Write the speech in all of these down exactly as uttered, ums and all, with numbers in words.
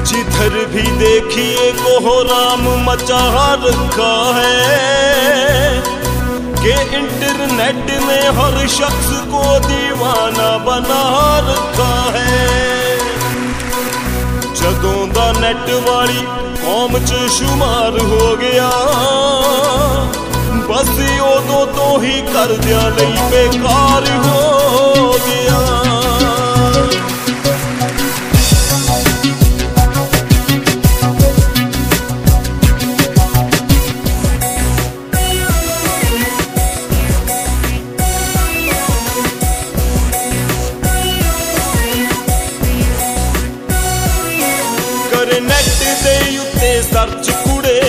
जिधर भी देखिए कोहराम मचा रखा है कि इंटरनेट ने हर शख्स को दीवाना बना रखा है। जदों दा नेट वाली कौम च शुमार हो गया, बस उदों तो ही करदियां लई बेकार हो गया। नेट दे उत्ते सर्च कुड़े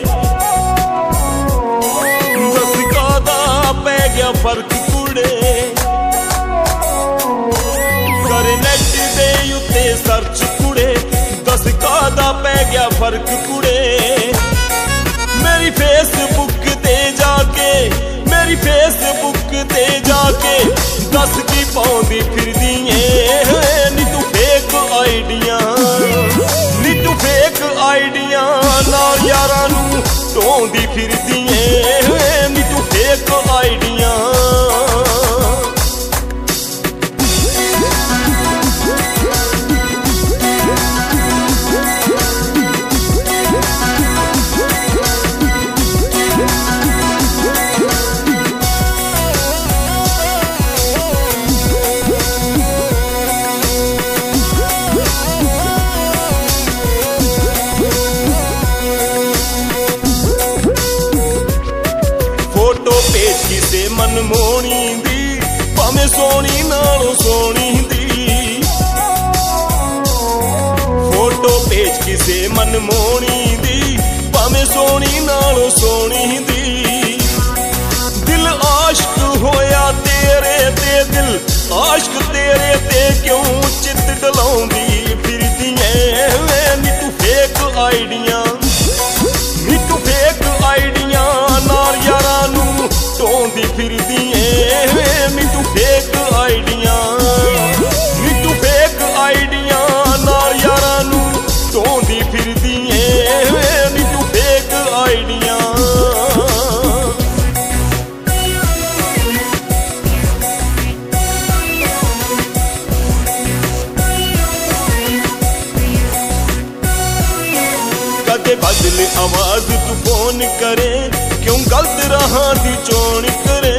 दस कादा पै गया फर्क कुड़े। कर नेट दे उत्ते सर्च कुड़े दस कादा पै गया फर्क कुड़े। मेरी फेसबुक ते जाके मेरी फेसबुक ते जाके दस की पाउंदी फिरदी ऐ नी तू फेक आइडियां फेक आइडिया नाल यारां नूं ढोंदी फिरदी ऐ नी तू फेक आइडिया। पेज किसे मनमोहनी दी भावें सोहनी नालों सोहनी दी। फोटो पेज किसे मनमोहनी दी भावें सोहनी नालों सोहनी दी। दिल आशिक होया तेरे ते दिल आशिक तेरे ते क्यों चित डलाउंदी फिरदी ऐ नी तू फेक आइडिया नी तू फेक आइडिया नाल यारां नूं ढोंदी फिरदी ऐ नी तू फेक आइडिया नी तू फेक आइडिया नाल यारां नूं ढोंदी फिरदी ऐ नी तू फेक आइडिया। कदे बदल आवाज तू फोन करे क्यों गलत राहां दी चोण करे।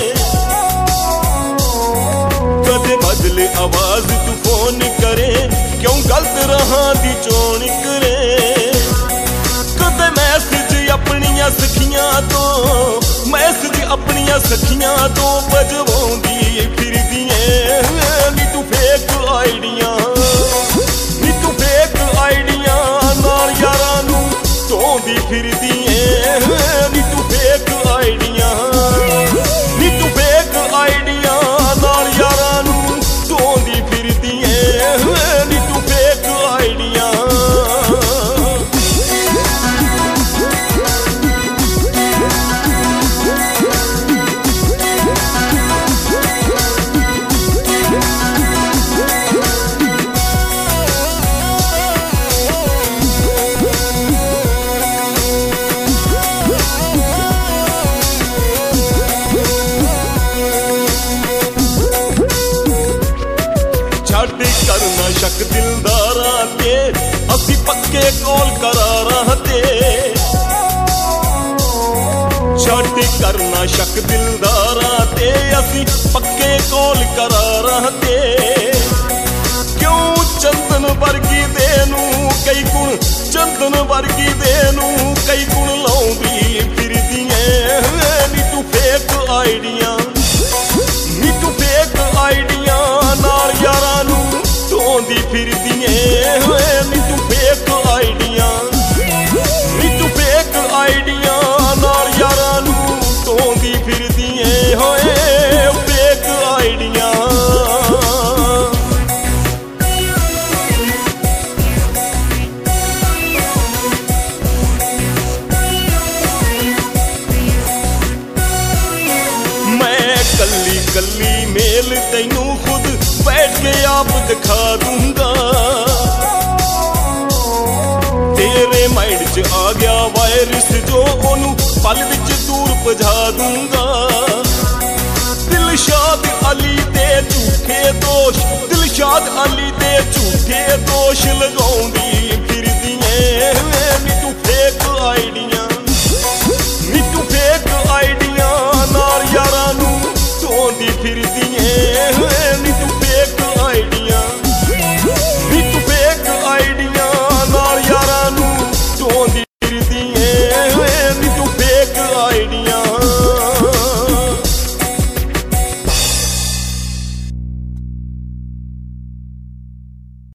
कदे बदले आवाज तू फोन करे क्यों गलत राहां दी चोण करे। कदे मैसेज अपनियां सखियां तो मैसेज अपनियां सखियां तो बजवाउंदी फिरदी ऐ नी तू फेक आइडिया नी तू फेक आइडिया नाल यारां नूं ढोंदी फिरदी ऐ नी तू फेक आइडिया नी तू फेक आइडिया नाल यारां नूं ढोंदी फिरदी ऐ नी तू फेक आइडिया। करना शक दिलदारां ते असी पक्के कौल करारां ते। छड्ड करना शक दिलदारां ते असी पक्के कौल करारां ते। क्यों चंदन वर्गी दे नूं कई गुण चंदन वर्गी दे नूं कई गुण लाउंदी फिरदी ऐ नी तू फेक आइडिया नी तू फेक आइडिया नाल यारां नूं ढोंदी फिरदी ऐ नी तू फेक आइडिया नी तू फेक आइडिया नाल यारां नूं ढोंदी फिरदी ऐ होए फेक आइडिया। गली मेल तैनू खुद बैठ के आप दिखा दूंगा। 'ਚ ਆ ਗਿਆ ਵਾਇਰਸ ਜੋ ਉਹਨੂੰ ਪਲ ਵਿੱਚ ਦੂਰ ਭਜਾ ਦੂੰਗਾ। ਦਿਲਸ਼ਾਦ ਅਲੀ ਤੇ ਝੂਠੇ ਦੋਸ਼, ਦਿਲਸ਼ਾਦ ਅਲੀ ਤੇ ਝੂਠੇ ਦੋਸ਼ ਲਗਾਉਂਦੇ